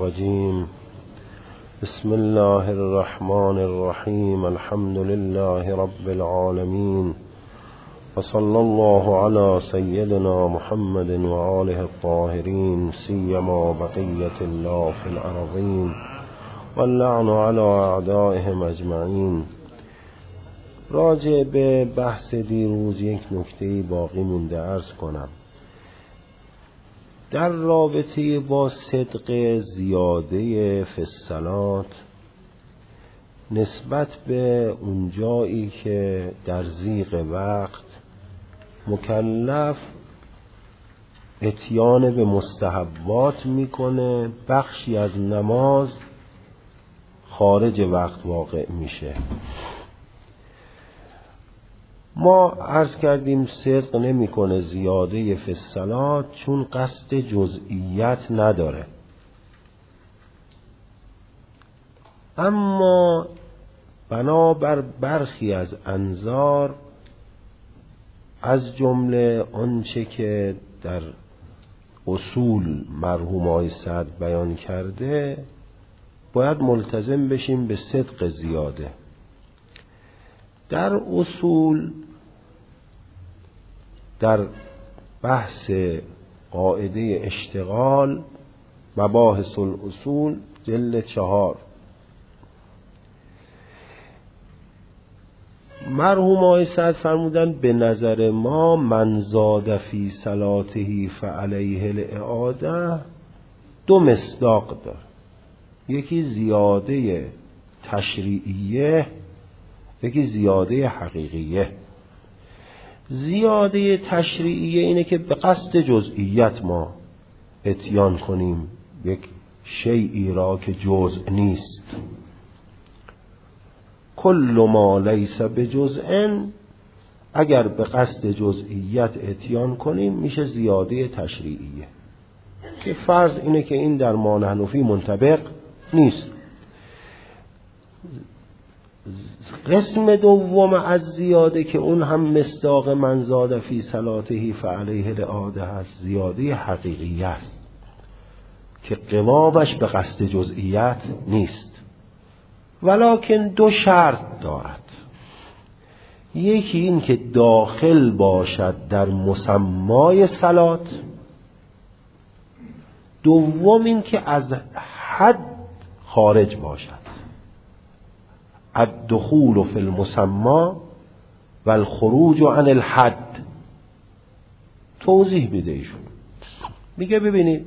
الرجيم بسم الله الرحمن الرحيم الحمد لله رب العالمين وصلى الله على سيدنا محمد وآله الطاهرين سيما بقية الله في الأرضين واللعن على أعدائهم أجمعين. راجع به بحث دیروز یک نکته باقی مونده عرض کنم. در رابطه با صدق زیاده فی الصلات نسبت به اون جایی که در ضیق وقت مکلف اتیان به مستحبات میکنه، بخشی از نماز خارج وقت واقع میشه. ما عرض کردیم صدق نمیکنه زیاده فی الصلات چون قصد جزئیت نداره، اما بنابر برخی از انظار از جمله آنچه که در اصول مرحوم آقای سعد بیان کرده باید ملتزم بشیم به صدق زیاده. در اصول در بحث قاعده اشتغال مباحث الاصول جلد 4 مرحوم آقای سعد فرمودن به نظر ما من زاد فی صلاته فعلیه الاعاده دو مصداق داره، یکی زیاده تشریعیه، یکی زیاده حقیقیه. زیاده تشریعیه اینه که به قصد جزئیت ما اتیان کنیم یک شیئی را که جزء نیست. کل ما لیس بجزء، اگر به قصد جزئیت اتیان کنیم میشه زیاده تشریعیه که فرض اینه که این در ما نحن فیه منطبق نیست. قسم دوم از زیاده که اون هم مصداق من زاد فی صلاته فعلیه الاعاده هست، زیاده حقیقی است که قوابش به قصد جزئیت نیست، ولکن دو شرط دارد. یکی این که داخل باشد در مسمای صلات، دوم این که از حد خارج باشد. الدخول فی المسمى و الخروج عن الحد. توضیح بده ایشون. میگه ببینید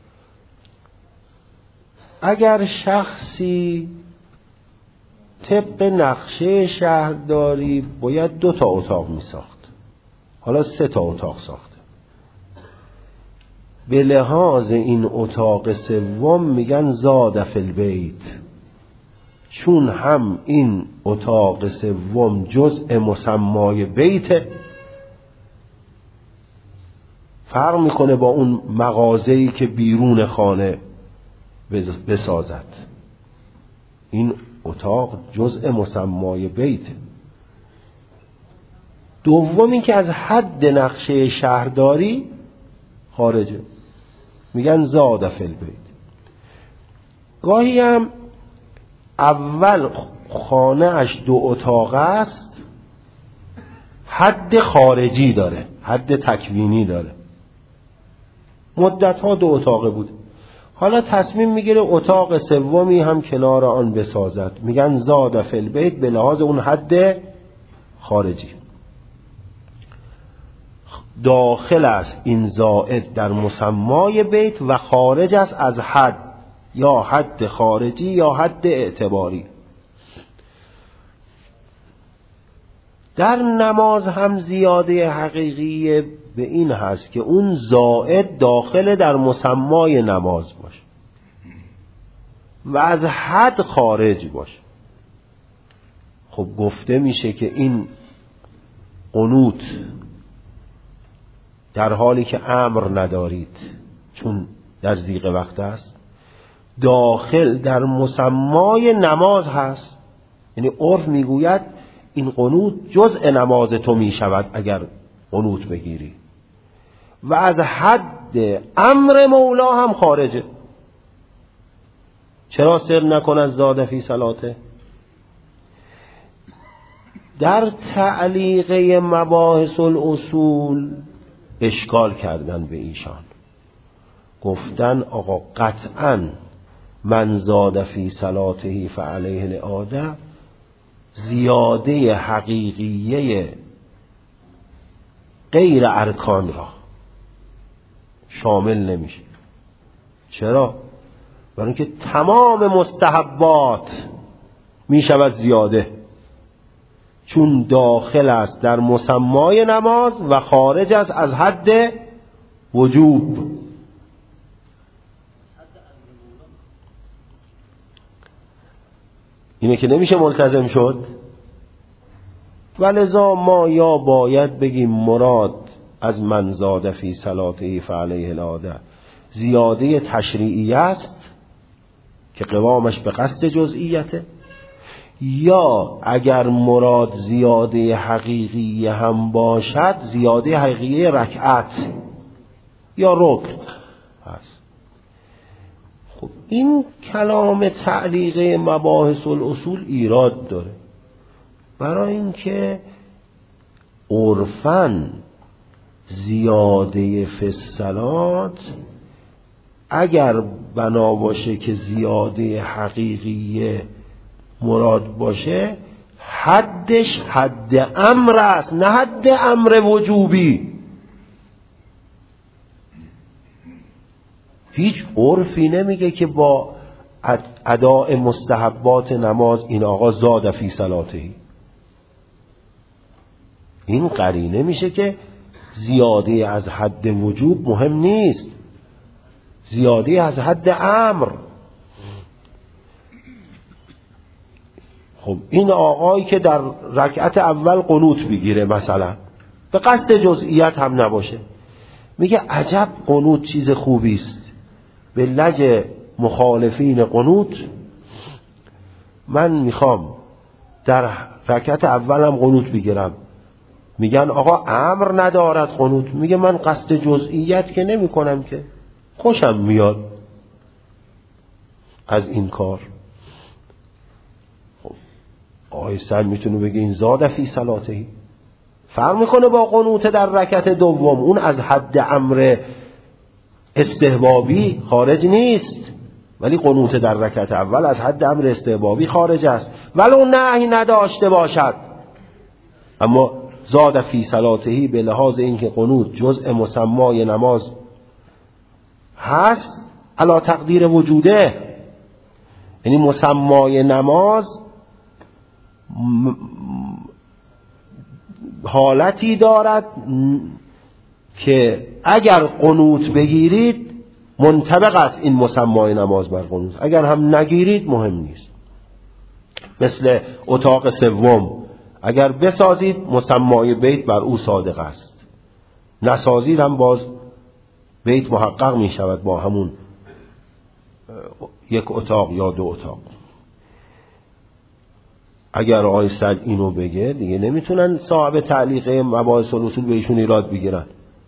اگر شخصی طبق نقشه شهرداری باید 2 اتاق میساخت، حالا 3 اتاق ساخته، به لحاظ این اتاق سوم میگن زاد فی البیت، چون هم این اتاق سوم جزء مسمای بیت، فرق میکنه با اون مغازه‌ای که بیرون خانه بسازد. این اتاق جزء مسمای بیت. دوم این که از حد نقشه شهرداری خارجه، میگن زاد فی البیت. گاهی هم اول خانه اش 2 اتاق است، حد خارجی داره، حد تکوینی داره، مدت ها 2 اتاقه بود، حالا تصمیم میگیره اتاق سومی هم کنار آن بسازد، میگن زاد فی البیت به لحاظ اون حد خارجی. داخل است این زائد در مسمای بیت و خارج است از حد، یا حد خارجی یا حد اعتباری. در نماز هم زیاده حقیقی به این هست که اون زائد داخل در مسمای نماز باشه و از حد خارج باشه. خب گفته میشه که این قنوت در حالی که امر ندارید چون در ضیق وقت است، داخل در مسمای نماز هست، یعنی عرف میگوید این قنوت جزء نماز تو میشود اگر قنوت بگیری، و از حد امر مولا هم خارجه. چرا سر نکند زاد فی صلاته؟ در تعلیقه مباحث الاصول اشکال کردن به ایشان، گفتن آقا قطعاً من زاد فی صلاته فعلیه الاعاده زیاده حقیقیه غیر ارکان را شامل نمیشه. چرا؟ برای اینکه تمام مستحبات میشود زیاده، چون داخل است در مسمای نماز و خارج است از حد وجوب. اینه که نمیشه ملتزم شد. ولذا ما یا باید بگیم مراد از من زاد فی صلاته فعلیه الاعاده زیاده تشریعی است که قوامش به قصد جزئیته، یا اگر مراد زیاده حقیقی هم باشد زیاده حقیقی رکعت یا رکن هست. خب این کلام تعلیقه مباحث الاصول ایراد داره، برای اینکه عرفاً زیاده فی الصلات اگر بنا باشه که زیاده حقیقی مراد باشه حدش حد امر است، نه حد امر وجوبی. هیچ عرفی نمیگه که با اداء مستحبات نماز این آقا زاد فی صلاتهی. این قرینه میشه که زیاده از حد وجوب مهم نیست، زیاده از حد امر. خب این آقایی که در رکعت اول قنوت بگیره مثلا به قصد جزئیت هم نباشه، میگه عجب قنوت چیز خوبی است. به لج مخالفین قنوت من میخوام در رکعت اولم قنوت بگیرم، میگن آقا امر ندارد قنوت، میگه من قصد جزئیت که نمی کنم، که خوشم میاد از این کار. خب آقای سن میتونه بگه این زاد فی صلاتهی، فرق میکنه با قنوت در رکعت دوم، اون از حد امر استحبابی خارج نیست، ولی قنوت در رکعت اول از حد امر استحبابی خارج است ولو نهی نداشته باشد. اما زاد فی صلاتهی به لحاظ اینکه قنوت جزء مسمای نماز هست علی تقدیر وجوده، یعنی مسمای نماز حالتی دارد که اگر قنوت بگیرید منطبق است این مسمای نماز بر قنوت، اگر هم نگیرید مهم نیست. مثل اتاق سوم اگر بسازید مسمای بیت بر او صادق است، نسازید هم باز بیت محقق می شود با همون یک اتاق یا دو اتاق. اگر آقای سعد اینو بگه دیگه نمیتونن صاحب تعلیقه مباحث الاصول به ایشون ایراد بگیرن.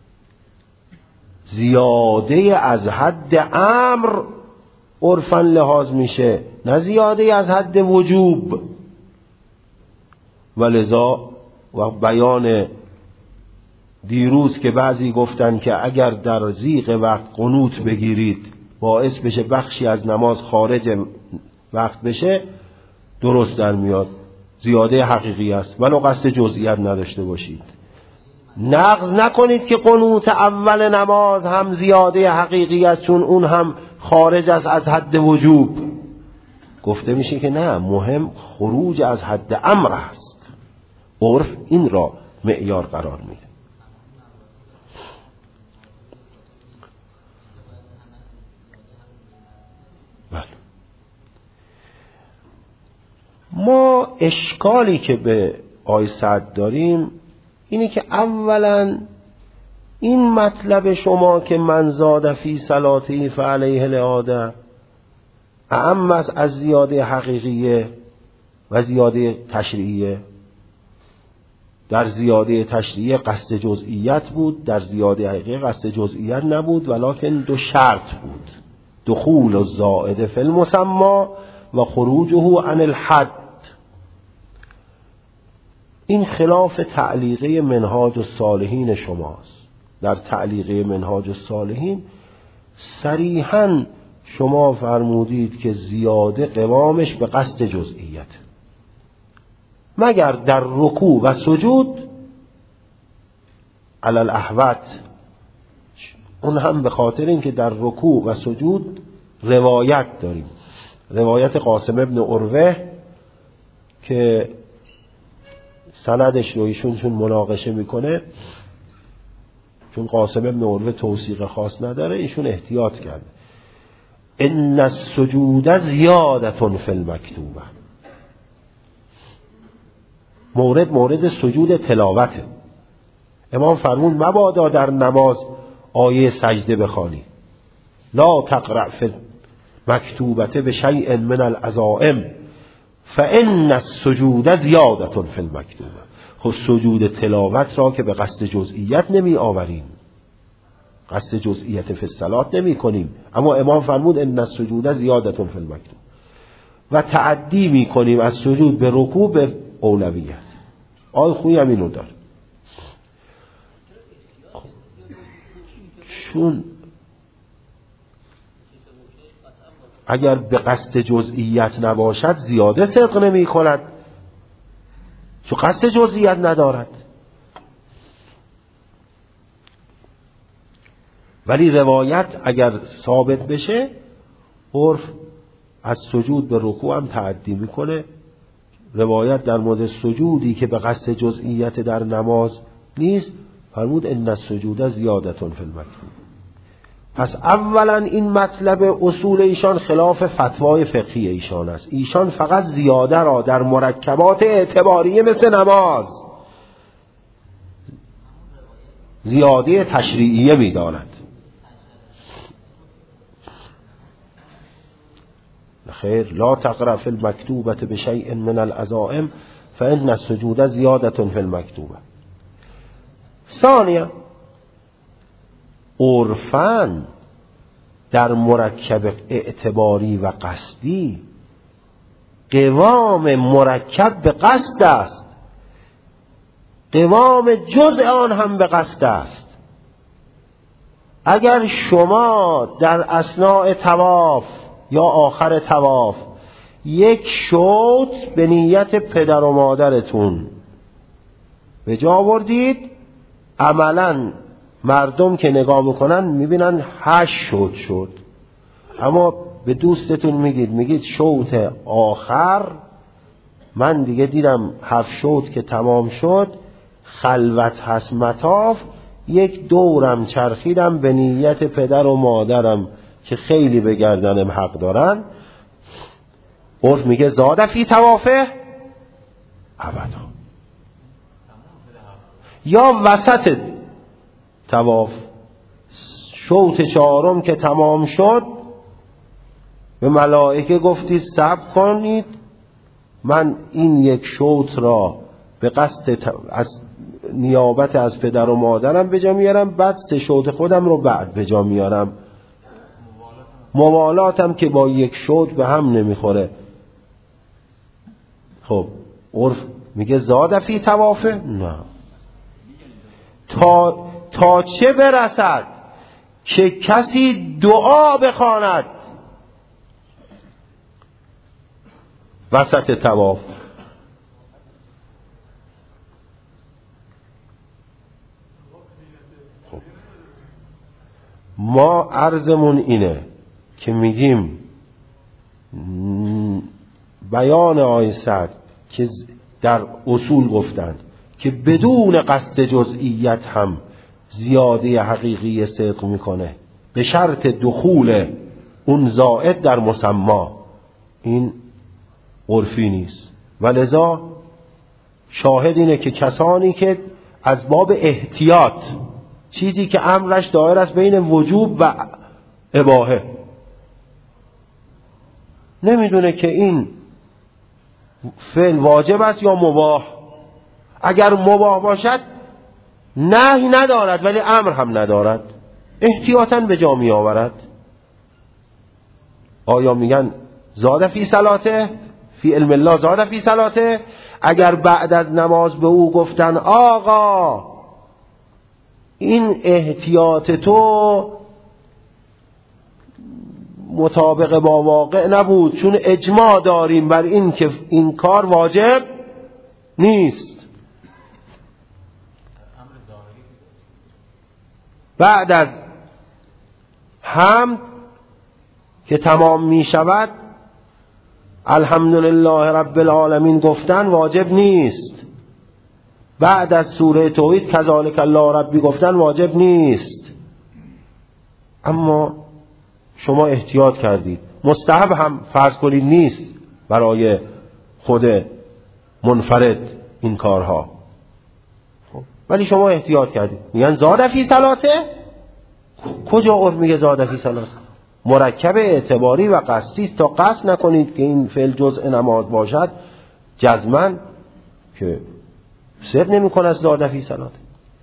زیاده از حد امر عرفاً لحاظ میشه، نه زیاده از حد وجوب. ولذا و بیان دیروز که بعضی گفتن که اگر در ضیق وقت قنوت بگیرید باعث بشه بخشی از نماز خارج وقت بشه، درست در میاد، زیاده حقیقی است ولو قصد جزئیت نداشته باشید. نقض نکنید که قنوت اول نماز هم زیاده حقیقی است چون اون هم خارج است از حد وجوب. گفته میشه که نه، مهم خروج از حد امر است، عرف این را معیار قرار میده. بله. ما اشکالی که به آیه سعد داریم اینی که اولا این مطلب شما که من زاد فی صلاته فعلیه الاعاده اعم است از زیاده حقیقیه و زیاده تشریعیه. در زیاده تشریعیه قصد جزئیت بود، در زیاده حقیقی قصد جزئیت نبود، ولکن دو شرط بود. دخول الزائد فی المسمى و خروجه عن الحد. این خلاف تعلیقه منهاج الصالحین شماست. در تعلیقه منهاج الصالحین صریحاً شما فرمودید که زیاده قوامش به قصد جزئیت، مگر در رکوع و سجود علی الاحوط، اون هم به خاطر اینکه در رکوع و سجود روایت داریم، روایت قاسم ابن عروه که سندش رو ایشون چون مناقشه میکنه، چون قاسم ابن عروه توثیق خاص نداره، ایشون احتیاط کرده ان السجود زیادة فی المکتوبه. مورد سجود تلاوته. امام فرمود مبادا در نماز آیه سجده بخوانی، لا تقرأ فی مکتوبه بشیء من العزائم فان السجود زیادة فی المکتوبه. خب سجود تلاوت را که به قصد جزئیت نمی آوریم، قصد جزئیت فی الصلاة نمی کنیم، اما امام فرمود ان السجود زیادة فی المکتوبه و تعدی می کنیم از سجود به رکوع به اولویت. آی خوی همینو دار. چون اگر به قصد جزئیت نباشد زیاده صدق نمی کند، چون قصد جزئیت ندارد. ولی روایت اگر ثابت بشه، عرف از سجود به رکوع هم تعدی میکنه. روایت در مورد سجودی که به قصد جزئیت در نماز نیست فرمود ان السجود زیادة فی المکتوب. پس اولا این مطلب اصول ایشان خلاف فتوای فقهی ایشان است. ایشان فقط زیاده را در مرکبات اعتباریه مثل نماز زیاده تشریعیه می‌داند. خیر، لا تقرأ فی المکتوبة بشیء من العزائم فإن السجود زیادة فی المکتوبة. ثانیا، عرفاً در مرکب اعتباری و قصدی قوام مرکب به قصد است، قوام جزء آن هم به قصد است. اگر شما در اثناء طواف یا آخر طواف یک شوط به نیت پدر و مادرتون به جا آوردید، عملاً مردم که نگاه میکنن میبینن 8 شوط شد، اما به دوستتون میگید شوط آخر من دیگه دیدم 7 شوط که تمام شد، خلوت هست مطاف، یک دورم چرخیدم به نیت پدر و مادرم که خیلی به گردنم حق دارن. عرف میگه زاده فی طوافه ابدا. یا وسط طواف شوط 4 که تمام شد به ملائکه گفتید صبر کنید، من این یک شوط را به قصد از نیابت از پدر و مادرم به جا میارم، بعد 3 شوط خودم رو بعد به جا میارم. موالاتم که با یک شوط به هم نمیخوره. خب عرف میگه زاده فی طوافه؟ نه. تا چه برسد که کسی دعا بخواند وسط طواف. خب ما عرضمون اینه که میگیم بیان آیه صد که در اصول گفتند که بدون قصد جزئیت هم زیاده حقیقی صدق میکنه به شرط دخول اون زائد در مسمی، این عرفی نیست. ولذا شاهد اینه که کسانی که از باب احتیاط، چیزی که امرش دایر است بین وجوب و اباحه، نمیدونه که این فعل واجب است یا مباح. اگر مباح باشد نهی ندارد ولی امر هم ندارد، احتیاطاً به جا می آورد. آیا میگن زاد فی صلاته، فی علم الله زاد فی صلاته؟ اگر بعد از نماز به او گفتن آقا این احتیاط تو مطابق با واقع نبود، چون اجماع داریم بر این که این کار واجب نیست، بعد از حمد که تمام می شود الحمدلله رب العالمین گفتن واجب نیست، بعد از سوره توحید کذالک الله ربی گفتن واجب نیست، اما شما احتیاط کردید. مستحب هم فرض کنید نیست برای خود منفرد این کارها، ولی شما احتیاط کردید. میگن زاد فی صلاته؟ کجا عرف میگه زاد فی صلاته؟ مرکب اعتباری و قصدی است، تا قصد نکنید که این فعل جزء نماز باشد جزماً که صدق نمی‌کنه زاد فی صلاته.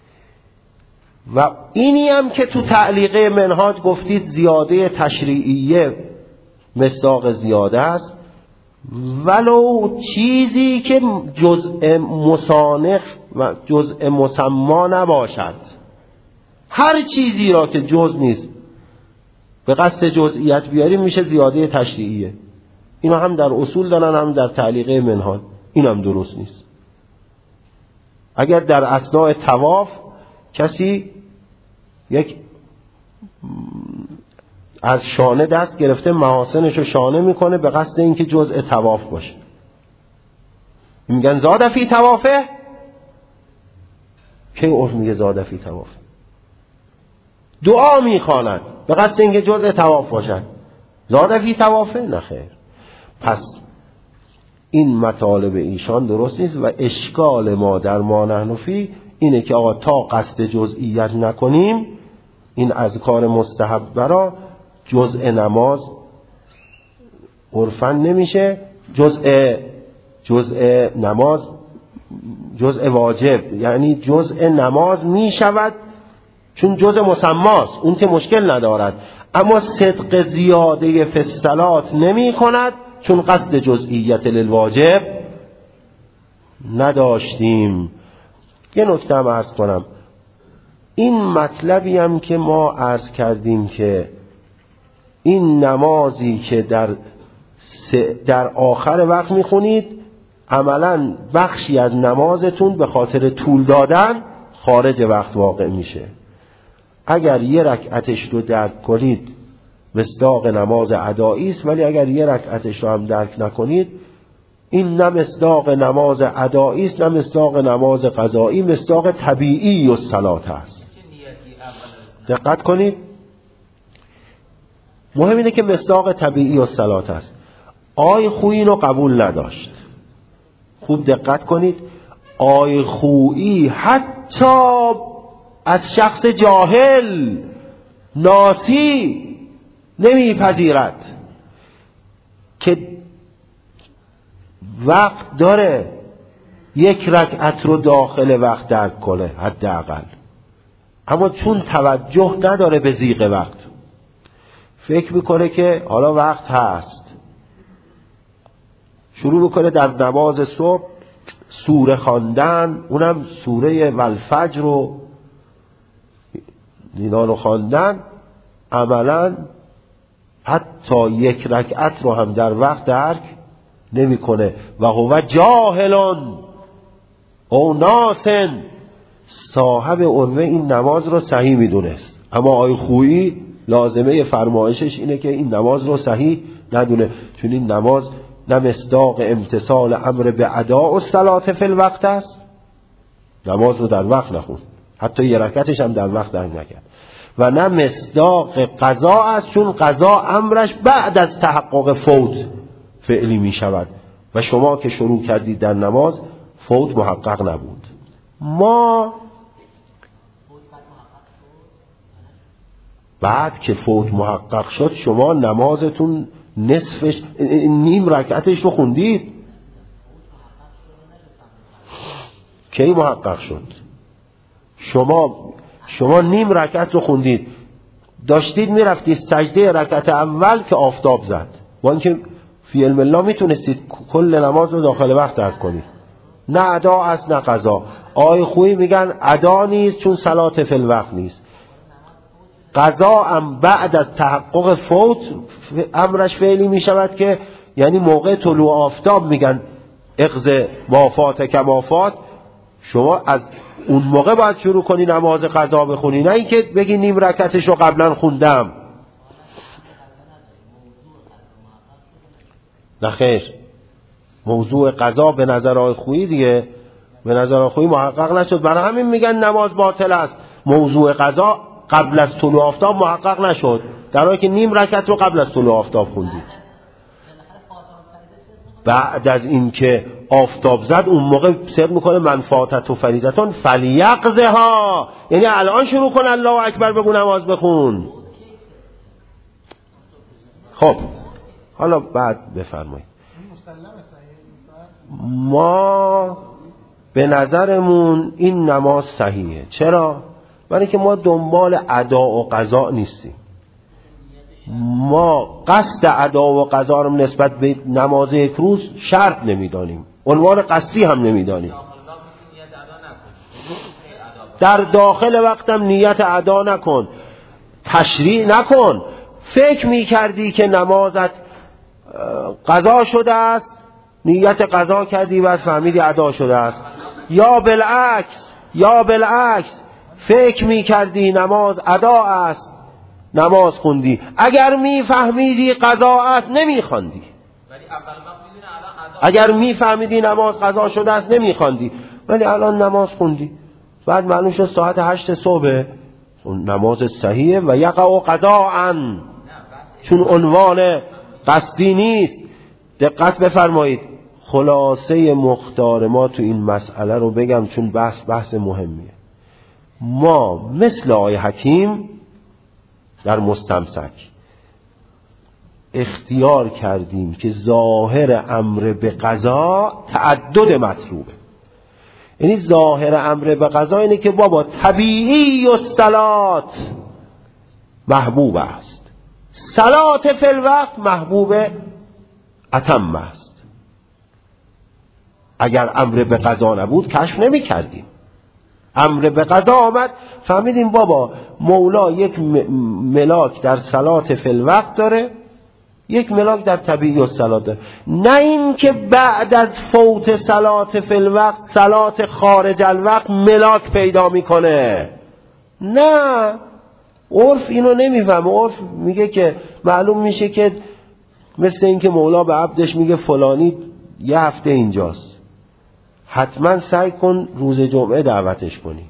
و اینی هم که تو تعلیقه منهاج گفتید زیاده تشریعیه مصداق زیاده است، ولو چیزی که جزء مصانف و جزء مسما نباشد، هر چیزی را که جزء نیست به قصد جزئیت بیاریم میشه زیاده تشریعیه. اینا هم در اصول دارن هم در تعلیقه منهاج، این هم درست نیست. اگر در اثناء طواف کسی یک از شانه دست گرفته محاسنش رو شانه میکنه به قصد اینکه جزء طواف باشه، میگن زاد فی طوافه؟ کی عرف میگه زاد فی طوافه؟ دعا میخواند به قصد اینکه جزء طواف باشد، زاد فی طوافه؟ نه خیر. پس این مطالب ایشان درست نیست و اشکال ما در ما نحن فی اینه که آقا تا قصد جزئیت نکنیم این اذکار مستحب برا جزء نماز عرفاً نمیشه، جزء نماز جزء واجب، یعنی جزء نماز میشود چون جزء مسماست، اون که مشکل ندارد، اما صدق زیاده فی الصلات نمی کند چون قصد جزئیت للواجب نداشتیم. یه نکته هم عرض کنم، این مطلبی هم که ما عرض کردیم که این نمازی که در آخر وقت میخونید عملا بخشی از نمازتون به خاطر طول دادن خارج وقت واقع میشه. اگر یه رکعتش رو درک کنید مصداق نماز ادایی است، ولی اگر یه رکعتش رو هم درک نکنید این نه مصداق نماز ادایی است نه مصداق نماز قضایی، مصداق طبیعی و صلات است. دقت کنید، مهم اینه که مصداق طبیعی و صلات است. آی خویی اینو قبول نداشت. خوب دقت کنید، آی خویی حتی از شخص جاهل ناسی نمیپذیرد که وقت داره یک رکعت رو داخل وقت درک کنه حداقل، اما چون توجه نداره به ضیق وقت فکر میکنه که حالا وقت هست، شروع میکنه در نماز صبح سوره خواندن، اونم سوره والفجر رو اینا رو خواندن، عملا حتی یک رکعت رو هم در وقت درک نمیکنه. و هو جاهلون او ناسن، صاحب عروه این نماز رو صحیح میدونست، اما آی خویی لازمه فرمایشش اینه که این نماز رو صحیح ندونه، چون این نماز نه مصداق امتثال امر به اداء الصلات فی الوقت است، نماز رو در وقت نخوند، حتی یه رکعتش هم در وقت درک نکرد، و نه مصداق قضا است، چون قضا امرش بعد از تحقق فوت فعلی می شود و شما که شروع کردید در نماز فوت محقق نبود. ما بعد که فوت محقق شد شما نمازتون نصفش نیم رکعتش رو خوندید، کی محقق شد؟ شما نیم رکعت رو خوندید، داشتید میرفتید سجده رکعت اول که آفتاب زد، با اینکه فی علم الله میتونستید کل نماز رو داخل وقت ادا کنید. نه ادا است نه قضا. آقای خویی میگن ادا نیست چون صلات فی الوقت نیست. قضا هم بعد از تحقق فوت امرش فعلی میشود که یعنی موقع طلوع آفتاب میگن اقض مافات کمافات، شما از اون موقع باید شروع کنی نماز قضا بخونی، نه اینکه بگی نیم رکعتش رو قبلا خوندم. نه خیر، موضوع قضا به نظر آقای خویی دیگه، به نظر آقای خویی محقق نشد، برای همین میگن نماز باطل است. موضوع قضا قبل از طلوع آفتاب محقق نشد، در حالی که نیم رکعت رو قبل از طلوع آفتاب خوندید. بعد از اینکه آفتاب زد اون موقع سر میکنه من فاتت و فریضتون فلیقضها، یعنی الان شروع کن الله اکبر بگو نماز بخون. خب حالا بعد بفرمایید. ما به نظرمون این نماز صحیحه. چرا؟ برای که ما دنبال ادا و قضا نیستیم. ما قصد ادا و قضا رو نسبت به نماز یک روز شرط نمیدانیم، عنوان قصدی هم نمیدانیم. در داخل وقتم نیت ادا نکن، تشریع نکن. فکر میکردی که نمازت قضا شده است، نیت قضا کردی بعد فهمیدی ادا شده است، یا بالعکس فکر میکردی نماز ادا است، نماز خوندی. اگر میفهمیدی قضا است نمیخواندی، اگر میفهمیدی نماز قضا شده است نمیخواندی، ولی الان نماز خوندی، بعد معلوم شد ساعت 8 صبح نماز صحیحه و یقع قضاء، چون عنوان قصدی نیست. دقت بفرمایید. خلاصه مختار ما تو این مسئله رو بگم چون بحث مهمیه. ما مثل آقای حکیم در مستمسک اختیار کردیم که ظاهر امر به قضا تعدد مطلوبه. یعنی ظاهر امر به قضا اینه که بابا طبیعی و صلات محبوب است، صلات فی الوقت محبوب اتم است. اگر امر به قضا نبود کشف نمی کردیم. امر به قضا آمد فهمیدیم بابا مولا یک ملاک در صلات فی الوقت داره، یک ملاک در طبیعی و صلات داره. نه این که بعد از فوت صلات فی الوقت صلات خارج الوقت ملاک پیدا میکنه. نه، عرف اینو نمیفهمه. عرف میگه که معلوم میشه که مثل این که مولا به عبدش میگه فلانی یه هفته اینجاست، حتما سعی کن روز جمعه دعوتش کنی.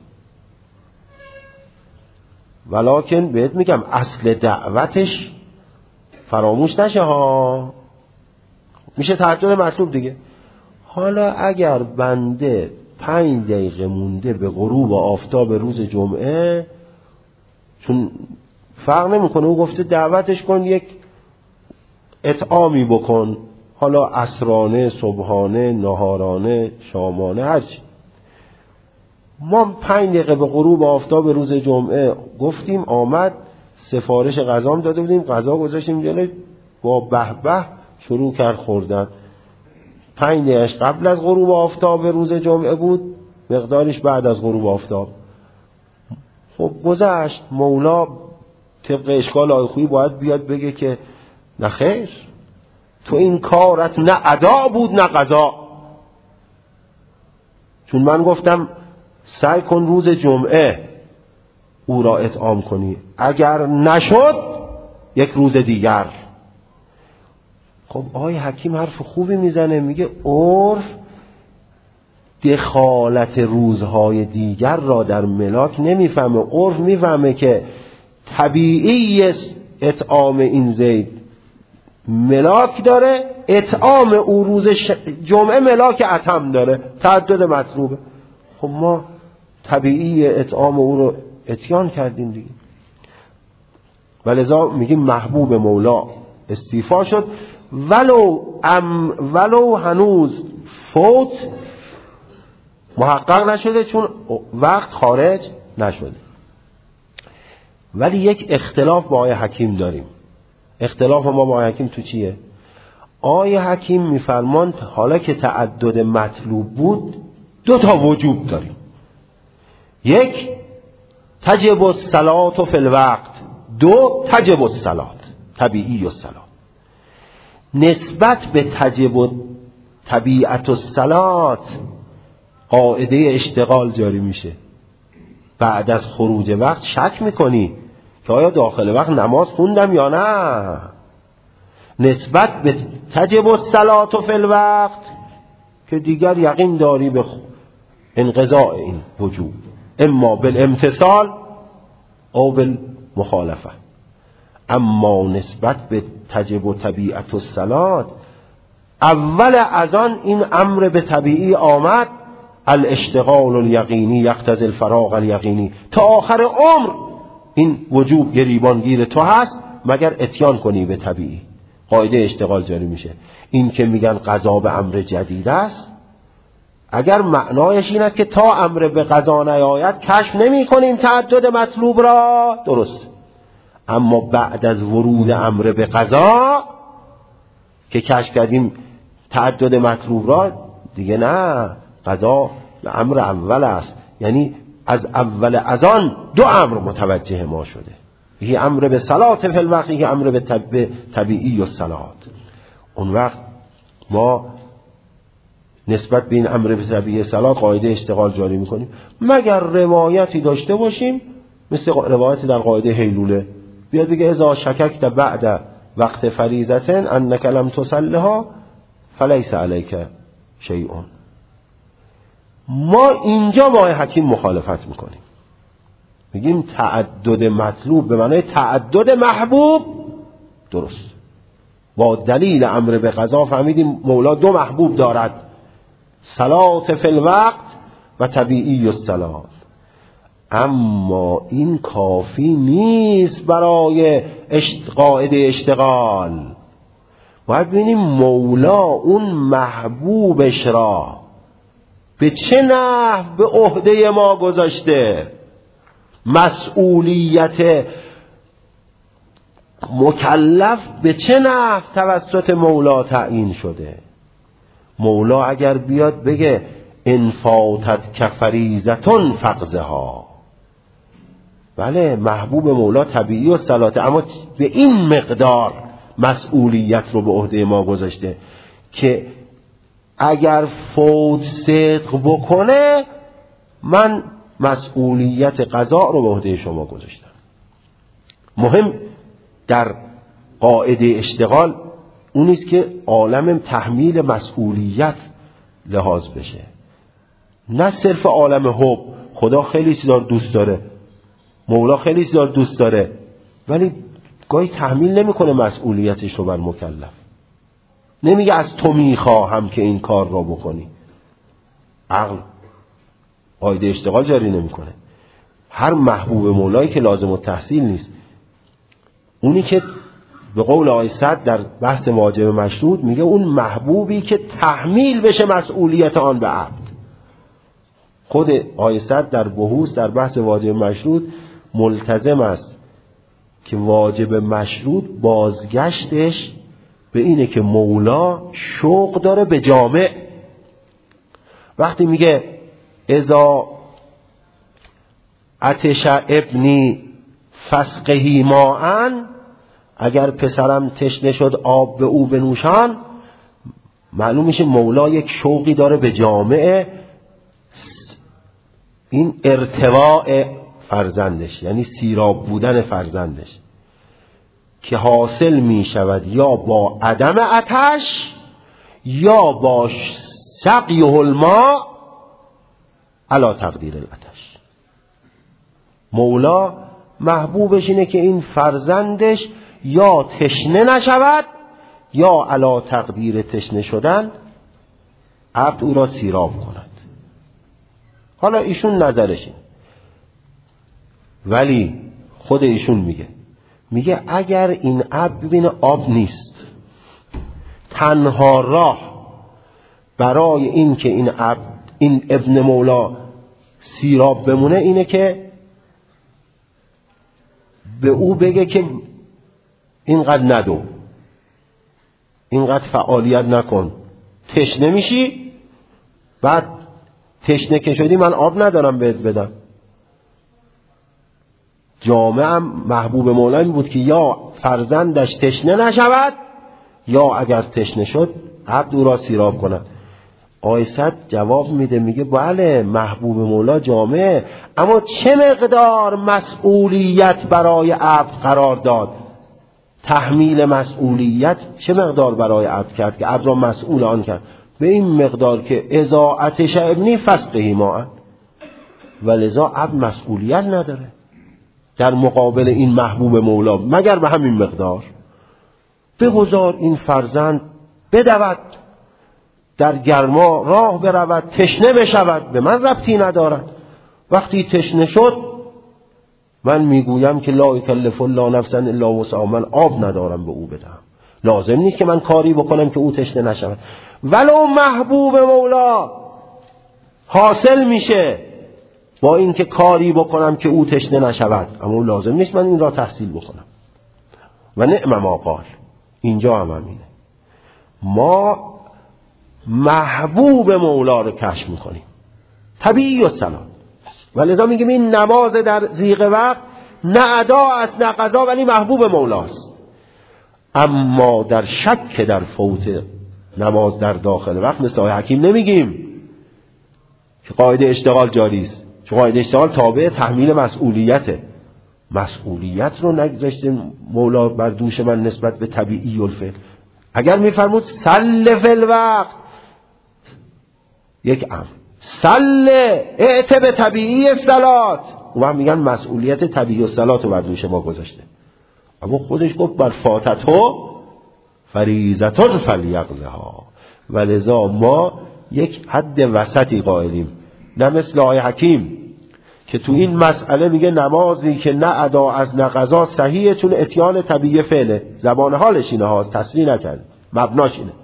ولکن بهت میگم اصل دعوتش فراموش نشه ها، میشه تعدد مطلوب دیگه. حالا اگر بنده 5 دقیقه مونده به غروب آفتاب روز جمعه، چون فرق نمیکنه، او گفته دعوتش کن، یک اطعامی بکن، حالا عصرانه، صبحانه، نهارانه، شامانه، هرچی. ما 5 دقیقه به غروب آفتاب روز جمعه گفتیم، آمد سفارش غذا داده بودیم، غذا گذاشتیم جلوی، با به به شروع کرد خوردن. 5 دقیقه قبل از غروب آفتاب روز جمعه بود، مقدارش بعد از غروب آفتاب. خب گذشت. مولا طبق اشکال آقای خویی باید بیاد بگه که نه خیر، تو این کارت نه ادا بود نه قضا. چون من گفتم سعی کن روز جمعه او را اطعام کنی، اگر نشد یک روز دیگر. خب آقای حکیم حرف خوبی میزنه، میگه عرف دخالت روزهای دیگر را در ملاک نمیفهمه. عرف میفهمه که طبیعی اطعام این زید ملاک داره، اطعام او روز جمعه ملاک اتم داره، تعدد مطلوبه. خب ما طبیعی اطعام او رو اتیان کردیم دیگه. ولذا میگیم محبوب مولا استیفا شد، ولو هنوز فوت محقق نشده، چون وقت خارج نشده. ولی یک اختلاف با آیه حکیم داریم. اختلاف ما با آیه حکیم تو چیه؟ آیه حکیم میفرماند حالا که تعدد مطلوب بود 2 تا وجوب داریم. یک تجب الصلاة فی الوقت، 2 تجب الصلاة طبیعی الصلاة. نسبت به تجب طبیعت الصلاة قاعده اشتغال جاری میشه. بعد از خروج وقت شک میکنی که آیا داخل وقت نماز خوندم یا نه. نسبت به تجب الصلاة فی الوقت که دیگر یقین داری به انقضاء این وجوب، اما بالامتثال او بالمخالفه. اما نسبت به تجب و طبیعت الصلاة اول از آن این امر به طبیعی آمد، الاشتغال الیقینی یقتضی الفراغ الیقینی، تا آخر عمر این وجوب گریبانگیر تو هست مگر اتیان کنی به طبیعی. قاعده اشتغال جاری میشه. این که میگن قضا به امر جدید است، اگر معنایش این است که تا امر به قضا نیاید کشف نمی کنیم تعدد مطلوب را، درست. اما بعد از ورود امر به قضا که کشف کردیم تعدد مطلوب را، دیگه نه، قضا به امر اول است. یعنی از اول از آن 2 امر متوجه ما شده، یکی امر به صلاة فی الوقت، یکی امر به طبیعی و صلاة. اون وقت ما نسبت به این امر به طبیعی صلاة قاعده اشتغال جاری میکنیم، مگر روایتی داشته باشیم مثل روایتی در قاعده هیلوله بیاد بگه اذا شککت بعد وقت فریضه انک لم تصلها فلیس علیک شیء. ما اینجا با حکیم مخالفت میکنیم، میگیم تعدد مطلوب به معنای تعدد محبوب درست. با دلیل امر به قضا فهمیدیم مولا 2 محبوب دارد، صلاة فی الوقت و طبیعی الصلاة. اما این کافی نیست برای قاعده اشتغال. باید ببینیم مولا اون محبوبش را به چه نحو به عهده ما گذاشته، مسئولیت مکلف به چه نحو توسط مولا تعیین شده. مولا اگر بیاد بگه انفاتت کفریزتون فقزها، بله محبوب مولا طبیعی و صلاته، اما به این مقدار مسئولیت رو به عهده ما گذاشته که اگر فوت صدق بکنه من مسئولیت قضا رو به عهده شما گذاشتم. مهم در قاعده اشتغال اون نیست که عالم تحمیل مسئولیت لحاظ بشه، نه صرف عالم حب. خدا خیلی چیزا دوست داره، مولا خیلی چیزا دوست داره، ولی گاهی تحمیل نمیکنه مسئولیتش رو بر مکلف. نمیگه از تو میخواهم که این کار را بکنی. عقل قاعده اشتغال جاری نمیکنه. هر محبوب مولایی که لازم التحصیل نیست، اونی که به قول آقای صدر در بحث واجب مشروط میگه اون محبوبی که تحمیل بشه مسئولیت آن به عبد. خود آقای صدر در بحوث در بحث واجب مشروط ملتزم است که واجب مشروط بازگشتش به اینه که مولا شوق داره به جامع. وقتی میگه اذا عطش ابنی فسقهی ماءن، اگر پسرم تشنه شد آب به او بنوشان، معلوم میشه مولا یک شوقی داره به جامع، این ارتواء فرزندش، یعنی سیراب بودن فرزندش که حاصل می شود یا با عدم آتش یا با سقیه الماء علی تقدیر العطش. مولا محبوبش اینه که این فرزندش یا تشنه نشود یا علی تقدیر تشنه شدن عبد او را سیراب کند. حالا ایشون نظرشین، ولی خود ایشون میگه اگر این عبد ببینه آب نیست، تنها راه برای این که این عبد، این ابن مولا سیراب بمونه اینه که به او بگه که اینقدر ندو، اینقدر فعالیت نکن، تشنه میشی، بعد تشنه که شدی من آب ندارم بهت بدم. جامعه محبوب مولا بود که یا فرزندش تشنه نشود یا اگر تشنه شد عبد او را سیراب کند. آیسد جواب میده، میگه بله محبوب مولا جامعه، اما چه مقدار مسئولیت برای عبد قرار داد، تحمیل مسئولیت چه مقدار برای عبد کرد که عبد را مسئول آن کرد، به این مقدار که اذا عطش ابنی فسقه ماء، ولذا عبد مسئولیت نداره در مقابل این محبوب مولا مگر به همین مقدار. بگذار این فرزند بدود در گرما راه برود، تشنه بشود، به من ربطی ندارد. وقتی تشنه شد من میگویم که لا یکلف الله نفسا الا وسعها، من آب ندارم به او بدم، لازم نیست که من کاری بکنم که او تشنه نشود. ولو محبوب مولا حاصل میشه با اینکه کاری بکنم که او تشنه نشود، اما لازم نیست من این را تحصیل بکنم. و نعم ما قال، اینجا هم همینه، ما محبوب مولا رو کشف میکنیم، طبیعی و سلام. ولذا میگیم این نماز در ضیق وقت نه ادا است نه قضا، ولی محبوب مولاست. اما در شک در فوت نماز در داخل وقت مثل آیه حکیم نمیگیم که قاعده اشتغال جاری است، چون قاعده اشتغال تابع تحمیل مسئولیته. مسئولیت رو نگذاشته مولا بر دوش من نسبت به طبیعی الفعل. اگر میفرمود صل فی الوقت، یک امر، صل اعت به طبیعی الصلات، و میگن مسئولیت طبیعی الصلات رو بر دوش ما گذاشته. اما خودش گفت بر فاتتو فریضتون فلیقضها، ولذا ما یک حد وسطی قائلیم، نه مثل آیه حکیم که تو این مسئله میگه نمازی که نه ادا از نه قضا صحیحه چون اتیان طبیعی فعله، زبان حالش اینه ها، تصریح نکرد، مبناش اینه.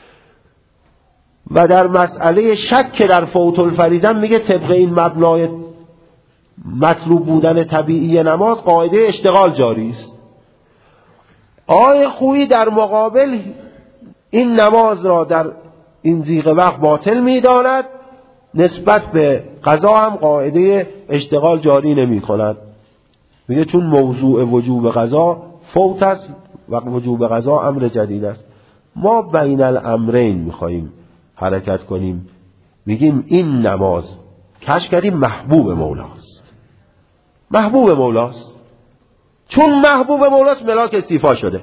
و در مسئله شک در فوت الفریضه میگه طبق این مبنای مطلوب بودن طبیعی نماز قاعده اشتغال جاری است. آیه خویی در مقابل این نماز را در این ضیق وقت باطل میداند، نسبت به قضا هم قاعده اشتغال جاری نمی کند. میگه چون موضوع وجوب قضا فوت است و وجوب قضا امر جدید است. ما بین الامرین میخواییم حرکت کنیم، میگیم این نماز کشف کردیم محبوب مولاست، محبوب مولاست، چون محبوب مولاست ملاک استیفا شده.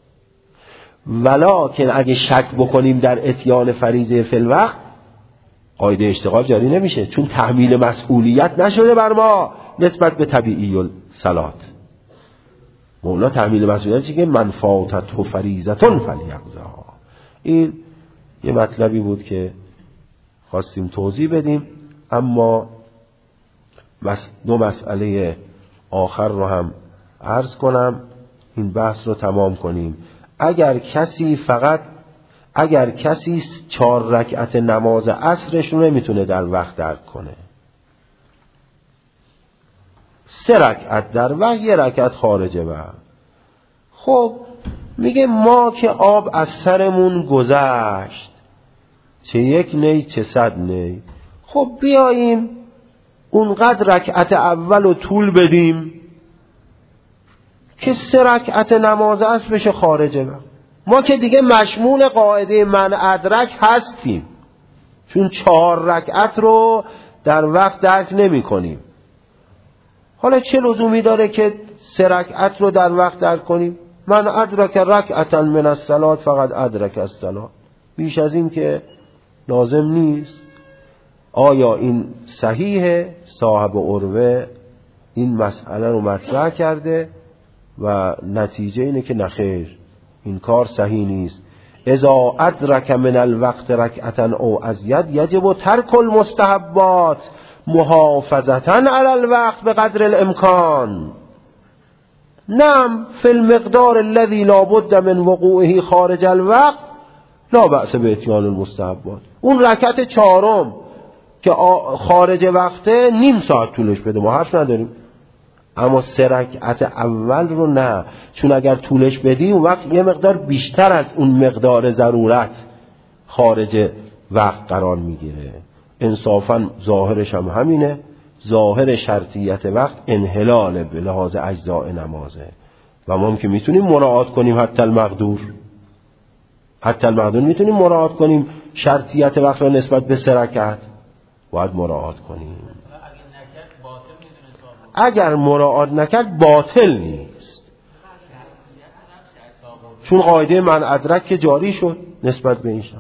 ولکن اگه شک بکنیم در اتیان فریضه فی الوقت قاعده اشتغال جاری نمیشه، چون تحمیل مسئولیت نشده بر ما نسبت به طبیعی الصلات. مولا تحمیل مسئولیت چیه که من فاتته فریضتون فلیقضها. این یه مطلبی بود که خواستیم توضیح بدیم، اما دو مسئله آخر رو هم عرض کنم، این بحث رو تمام کنیم. اگر کسی 4 رکعت نماز عصرش رو نمیتونه در وقت درک کنه، 3 رکعت در وقت، 1 رکعت خارج وقت، خب میگه ما که آب از سرمون گذشت، چه 1 نی چه 100 نی، خب بیاییم اونقدر رکعت اول رو طول بدیم که 3 رکعت نماز عصر بشه خارج وقت. ما که دیگه مشمول قاعده من ادرک هستیم، چون 4 رکعت رو در وقت درک نمی کنیم. حالا چه لزومی داره که 3 رکعت رو در وقت درک کنیم؟ من ادرک رکعتا من الصلاة فقط ادرک الصلاة، بیش از این که لازم نیست. آیا این صحیحه؟ صاحب عروه این مسئله رو مطرح کرده و نتیجه اینه که نخیر، این کار صحیح نیست. اذا ادرک من الوقت رکعتا او ازید یجب ترک المستحبات محافظتا علی الوقت بقدر الامکان. نعم فی المقدار الذي لا بد من وقوعه خارج الوقت لا بأس باتیان المستحبات. اون رکعت 4م که خارج وقته نیم ساعت طولش بده، ما حرف نداریم، اما 3 رکعت اول رو نه، چون اگر طولش بدی اون وقت یه مقدار بیشتر از اون مقدار ضرورت خارج وقت قرار میگیره. انصافا ظاهرش هم همینه، ظاهر شرطیت وقت انحلال به لحاظ اجزاء نمازه و ما هم که میتونیم مراعات کنیم حتی المقدور میتونیم مراعات کنیم شرطیت وقت را نسبت به 3 رکعت باید مراعات کنیم. اگر مراعات نکرد باطل نیست، چون قاعده من ادرک که جاری شد نسبت به این شب.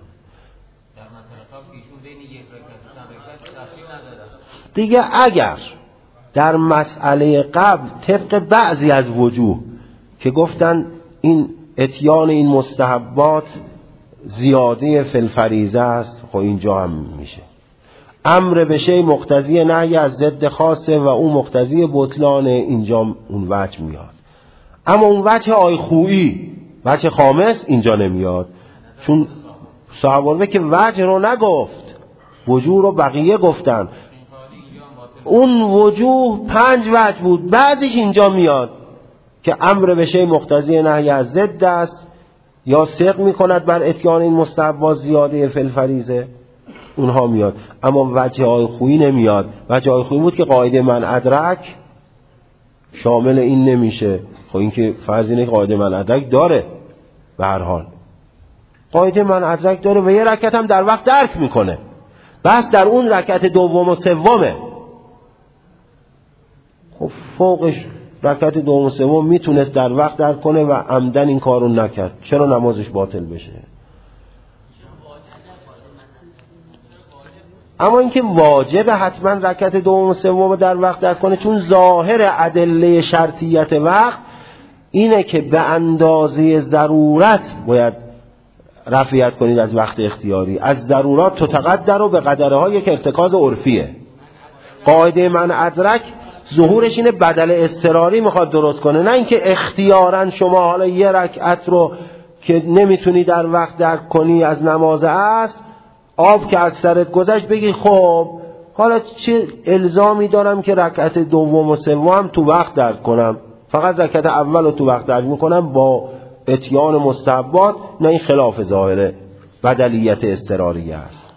دیگه اگر در مسئله قبل طبق بعضی از وجوه که گفتن این اتیان این مستحبات زیاده فی الفریضه است، خب اینجا هم میشه امر به شی مقتضی نهی از ضد خاصه و اون مقتضی بطلان، اینجا اون وجه میاد. اما اون وجه آیخویی، وجه خامس اینجا نمیاد، چون صحابه که وجه رو نگفت، وجوه رو بقیه گفتن. اون وجوه 5 وجه بود، بعضیش اینجا میاد که امر به شی مقتضی نهی از ضد است یا صدق میکند بر اتیان این مستحبات زیاده فی الفریضه، اونها میاد. اما وجه آیخویی نمیاد. وجه آیخویی بود که قاعده من ادرک شامل این نمیشه. خب این که فرض اینه که قاعده من ادرک داره، به هر حال قاعده من ادرک داره و یه رکعت هم در وقت درک میکنه، بس در اون رکعت دوم و سومه. خب فوقش رکعت دوم و سوم میتونست در وقت درک کنه و عمدن این کارو نکرد، چرا نمازش باطل بشه؟ اما اینکه واجب حتما رکعت دوم و سوم در وقت درک کنه، چون ظاهر ادله شرطیت وقت اینه که به اندازه ضرورت باید رفعیت کنید از وقت اختیاری. از ضرورات تتقدر و به قدره ها یک ارتکاز عرفیه. قاعده من ادرک ظهورش اینه بدل اضطراری میخواد درست کنه، نه اینکه اختیاراً شما حالا یه رکعت رو که نمیتونی در وقت درک کنی از نماز است، آب که از سرت گذشت بگی خب حالا چه الزامی دارم که رکعت دوم و سوم تو وقت درک کنم، فقط رکعت اول رو تو وقت درک میکنم با اتیان مستحبات. نه، این خلاف ظاهره، بدلیت اضطراریه است.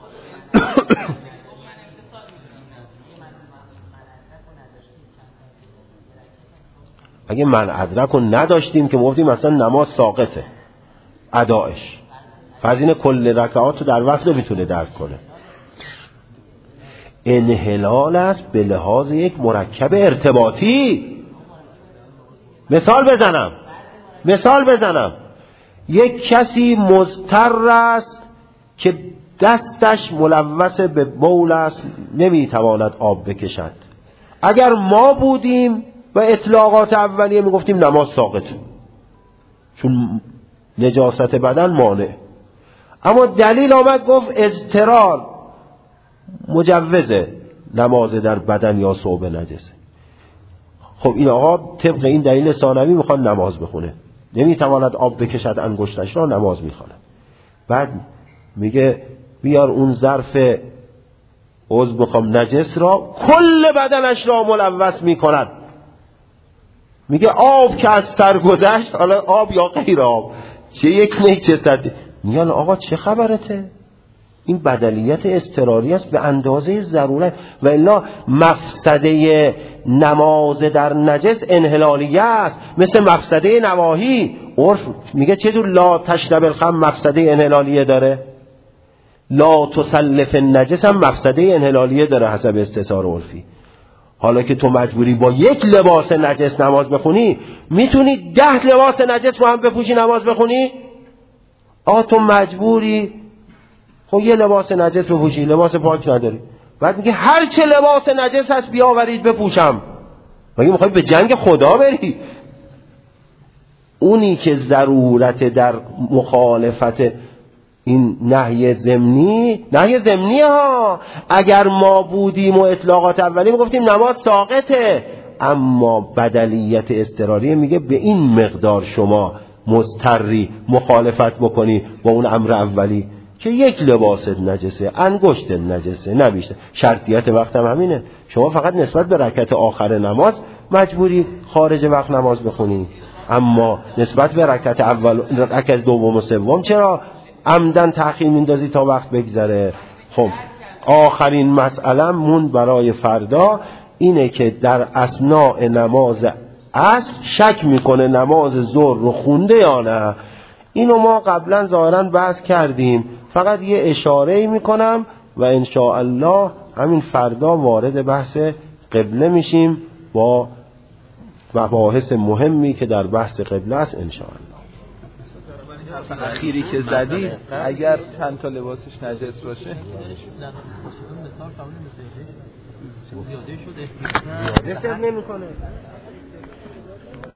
اگه من ادرک رو نداشتیم که گفتیم مثلا نماز ساقطه ادایش، فرض کل رکعات رو در وقت رو میتونه درک کنه. انحلال است به لحاظ یک مرکب ارتباطی. مثال بزنم یک کسی مضطر است که دستش ملوث به بول است، نمیتواند آب بکشد. اگر ما بودیم و اطلاقات اولیه میگفتیم نماز ساقطه، چون نجاست بدن مانع. اما دلیل آمد گفت اضطرار مجوزه نماز در بدن یا ثوب نجسه. خب این آقا طبق این دلیل ثانوی میخواد نماز بخونه، نمیتواند آب بکشد انگشتش را، نماز میخونه. بعد میگه بیار اون ظرف عضو میخوام نجس را، کل بدنش را ملوث میکند. میگه آب که از سر گذشت، حالا آب یا غیر آب، چه یک نجست. میگن آقا چه خبرته؟ این بدلیت اضطراری است به اندازه ضرورت، و الا مفسده نماز در نجس انحلالیه است، مثل مفسده نواهی. عرف میگه چطور لا تشرب الخمر مفسده انحلالیه داره، لا تسلف النجس هم مفسده انحلالیه داره حسب استثار عرفی. حالا که تو مجبوری با یک لباس نجس نماز بخونی، میتونی 10 لباس نجس رو هم بپوشی نماز بخونی؟ تو مجبوری خب یه لباس نجس بپوشی، لباس پاک نداری. بعد میگه هر چه لباس نجس هست بیاورید بپوشم. مگه میخوای به جنگ خدا بری؟ اونی که ضرورت در مخالفت این نهی ضمنی ها، اگر ما بودیم و اطلاقات اولی میگفتیم نماز ساقطه، اما بدلیت اضطراری میگه به این مقدار شما مضطری مخالفت بکنی با اون امر اولی که یک لباس نجسه، انگشت نجسه، نه بیشتر. شرطیت وقت هم همینه، شما فقط نسبت به رکعت آخر نماز مجبوری خارج وقت نماز بخونی. اما نسبت به رکعت اول، رکعت دوم و سوم چرا عمدن تأخیر میندازی تا وقت بگذره؟ خب آخرین مسئله مون برای فردا اینه که در اثناء نماز عصر شک میکنه نماز ظهر رو خونده یا نه. اینو ما قبلا ظاهرا بحث کردیم، فقط یه اشاره میکنم و ان شاء الله همین فردا وارد بحث قبله میشیم با مباحث مهمی که در بحث قبله است ان شاء الله. حرف اخیری که زدی اگر چند تا لباسش نجس باشه زیاده نمیکنه.